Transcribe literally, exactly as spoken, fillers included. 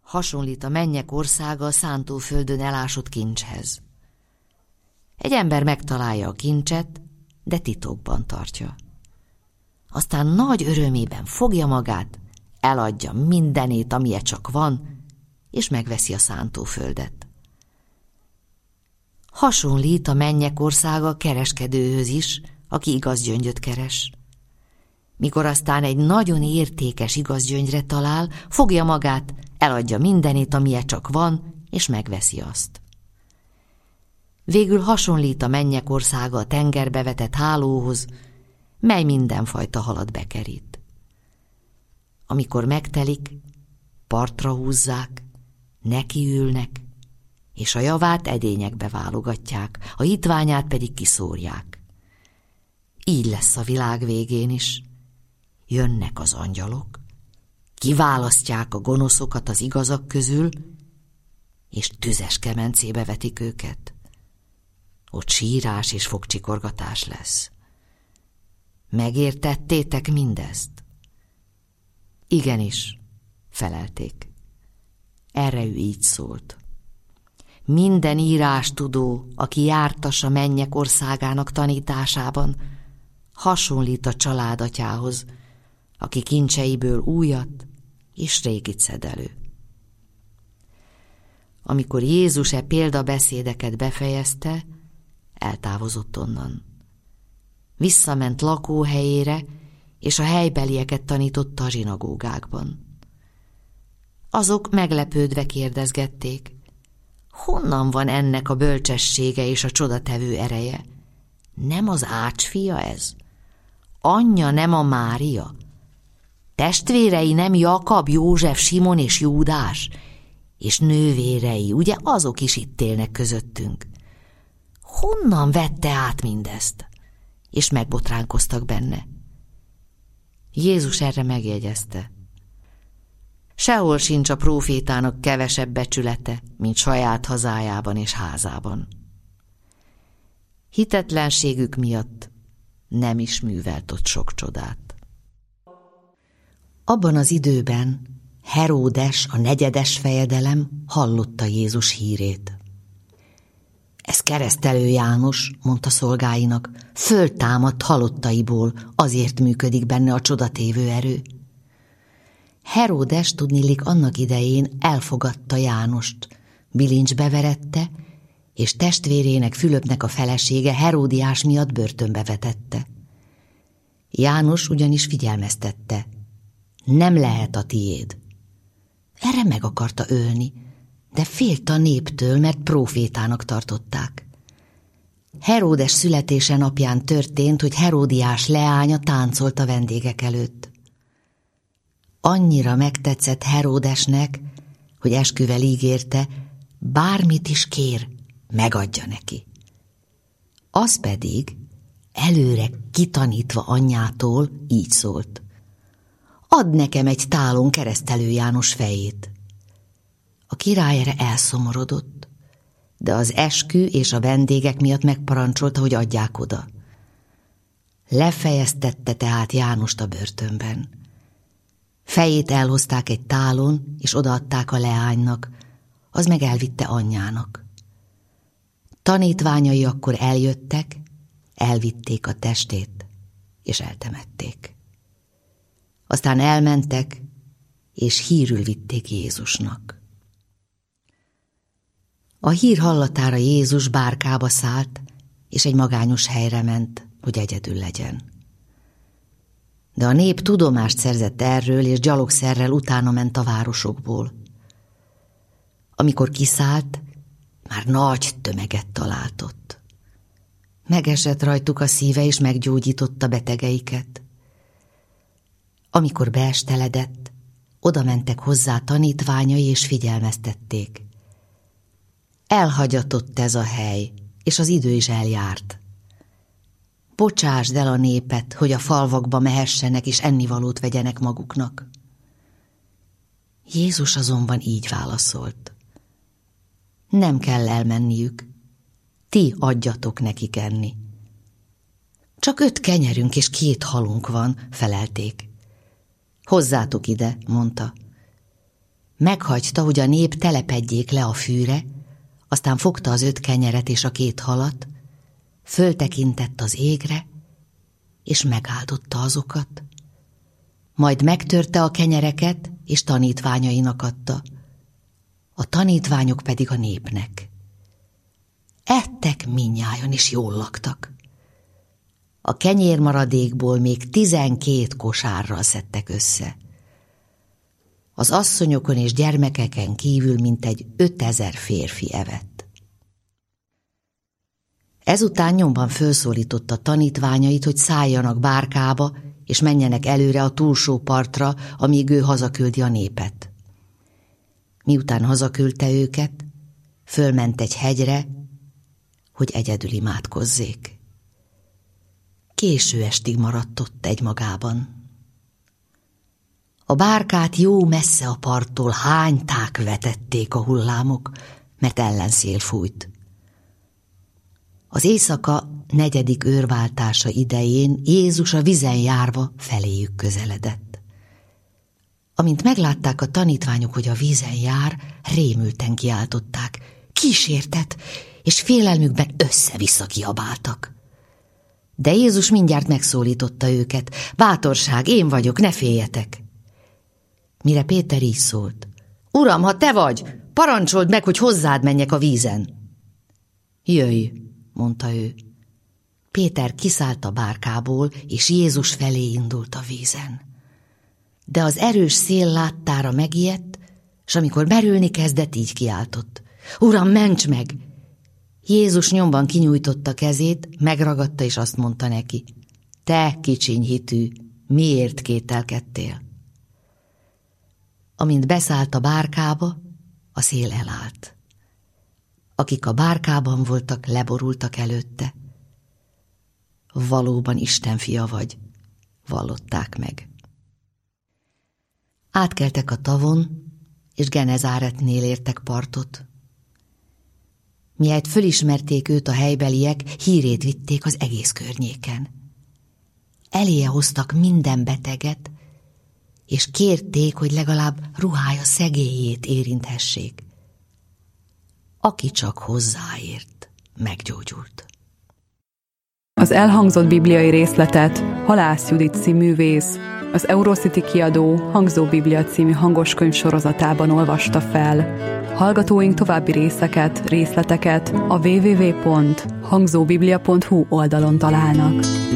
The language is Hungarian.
Hasonlít a mennyek országa a szántóföldön elásott kincshez. Egy ember megtalálja a kincset, de titokban tartja. Aztán nagy örömében fogja magát, eladja mindenét, amilyen csak van, és megveszi a szántóföldet. Hasonlít a mennyek országa a kereskedőhöz is, aki igaz gyöngyöt keres. Mikor aztán egy nagyon értékes igaz gyöngyre talál, fogja magát, eladja mindenét, amilyen csak van, és megveszi azt. Végül hasonlít a mennyek országa a tengerbe vetett hálóhoz, mely mindenfajta halat bekerít. Amikor megtelik, partra húzzák, nekiülnek, és a javát edényekbe válogatják, a hitványát pedig kiszórják. Így lesz a világ végén is. Jönnek az angyalok, kiválasztják a gonoszokat az igazak közül, és tüzes kemencébe vetik őket. Ott sírás és fogcsikorgatás lesz. Megértettétek mindezt? Igenis, felelték. Erre ő így szólt. Minden írástudó, aki jártas a mennyek országának tanításában, hasonlít a családatyához, aki kincseiből újat és régit szed elő. Amikor Jézus e példabeszédeket befejezte, eltávozott onnan. Visszament lakóhelyére, és a helybelieket tanította a zsinagógákban. Azok meglepődve kérdezgették, honnan van ennek a bölcsessége és a csodatevő ereje? Nem az Ács fia ez? Anyja nem a Mária? Testvérei nem Jakab, József, Simon és Júdás? És nővérei, ugye azok is itt élnek közöttünk? Honnan vette át mindezt? És megbotránkoztak benne. Jézus erre megjegyezte. Sehol sincs a prófétának kevesebb becsülete, mint saját hazájában és házában. Hitetlenségük miatt nem is művelt ott sok csodát. Abban az időben Heródes, a negyedes fejedelem hallotta Jézus hírét. Ez keresztelő János, mondta szolgáinak, föltámadt halottaiból, azért működik benne a csodatévő erő. Heródes tudniillik annak idején elfogadta Jánost, bilincsbe verette, és testvérének Fülöpnek a felesége Heródiás miatt börtönbe vetette. János ugyanis figyelmeztette, nem lehet a tiéd. Erre meg akarta ölni, de félt a néptől, mert prófétának tartották. Heródes születése napján történt, hogy Heródiás leánya táncolt a vendégek előtt. Annyira megtetszett Heródesnek, hogy esküvel ígérte, bármit is kér, megadja neki. Az pedig, előre kitanítva anyjától, így szólt. Add nekem egy tálon keresztelő János fejét. A király erre elszomorodott, de az eskü és a vendégek miatt megparancsolta, hogy adják oda. Lefejeztette tehát Jánost a börtönben. Fejét elhozták egy tálon, és odaadták a leánynak, az meg elvitte anyjának. Tanítványai akkor eljöttek, elvitték a testét, és eltemették. Aztán elmentek, és hírül vitték Jézusnak. A hír hallatára Jézus bárkába szállt, és egy magányos helyre ment, hogy egyedül legyen. De a nép tudomást szerzett erről, és gyalogszerrel utána ment a városokból. Amikor kiszállt, már nagy tömeget talált ott. Megesett rajtuk a szíve, és meggyógyította betegeiket. Amikor beesteledett, oda mentek hozzá tanítványai, és figyelmeztették. Elhagyatott ez a hely, és az idő is eljárt. Bocsásd el a népet, hogy a falvakba mehessenek, és ennivalót vegyenek maguknak. Jézus azonban így válaszolt. Nem kell elmenniük, ti adjatok nekik enni. Csak öt kenyerünk és két halunk van, felelték. Hozzátok ide, mondta. Meghagyta, hogy a nép telepedjék le a fűre, aztán fogta az öt kenyeret és a két halat, föltekintett az égre, és megáldotta azokat. Majd megtörte a kenyereket, és tanítványainak adta, a tanítványok pedig a népnek. Ettek mindnyájan, és jól laktak. A kenyérmaradékból még tizenkét kosárral szedtek össze. Az asszonyokon és gyermekeken kívül mintegy ötezer férfi evett. Ezután nyomban fölszólította tanítványait, hogy szálljanak bárkába, és menjenek előre a túlsó partra, amíg ő hazaküldi a népet. Miután hazaküldte őket, fölment egy hegyre, hogy egyedül imádkozzék. Késő estig maradt ott egymagában. A bárkát jó messze a parttól hányták vetették a hullámok, mert ellenszél fújt. Az éjszaka negyedik őrváltása idején Jézus a vízen járva feléjük közeledett. Amint meglátták a tanítványok, hogy a vízen jár, rémülten kiáltották: kísértet, és félelmükben össze-vissza kiabáltak. De Jézus mindjárt megszólította őket: bátorság, én vagyok, ne féljetek! Mire Péter így szólt: Uram, ha te vagy, parancsold meg, hogy hozzád menjek a vízen. Jöjj, mondta ő. Péter kiszállt a bárkából, és Jézus felé indult a vízen. De az erős szél láttára megijedt, s amikor merülni kezdett, így kiáltott: Uram, ments meg! Jézus nyomban kinyújtotta kezét, megragadta, és azt mondta neki: te kicsiny hitű, miért kételkedtél? Amint beszállt a bárkába, a szél elállt. Akik a bárkában voltak, leborultak előtte. Valóban Isten fia vagy, vallották meg. Átkeltek a tavon, és Genezáretnél értek partot. Mihelyt fölismerték őt a helybeliek, hírét vitték az egész környéken. Eléje hoztak minden beteget, és kérték, hogy legalább ruhája szegélyét érinthessék. Aki csak hozzáért, meggyógyult. Az elhangzott bibliai részletet Halász Judit cíművész, az Eurocity kiadó Hangzó Biblia című hangoskönyv sorozatában olvasta fel. Hallgatóink további részeket, részleteket a double-u double-u double-u pont hangzóbiblia pont hu oldalon találnak.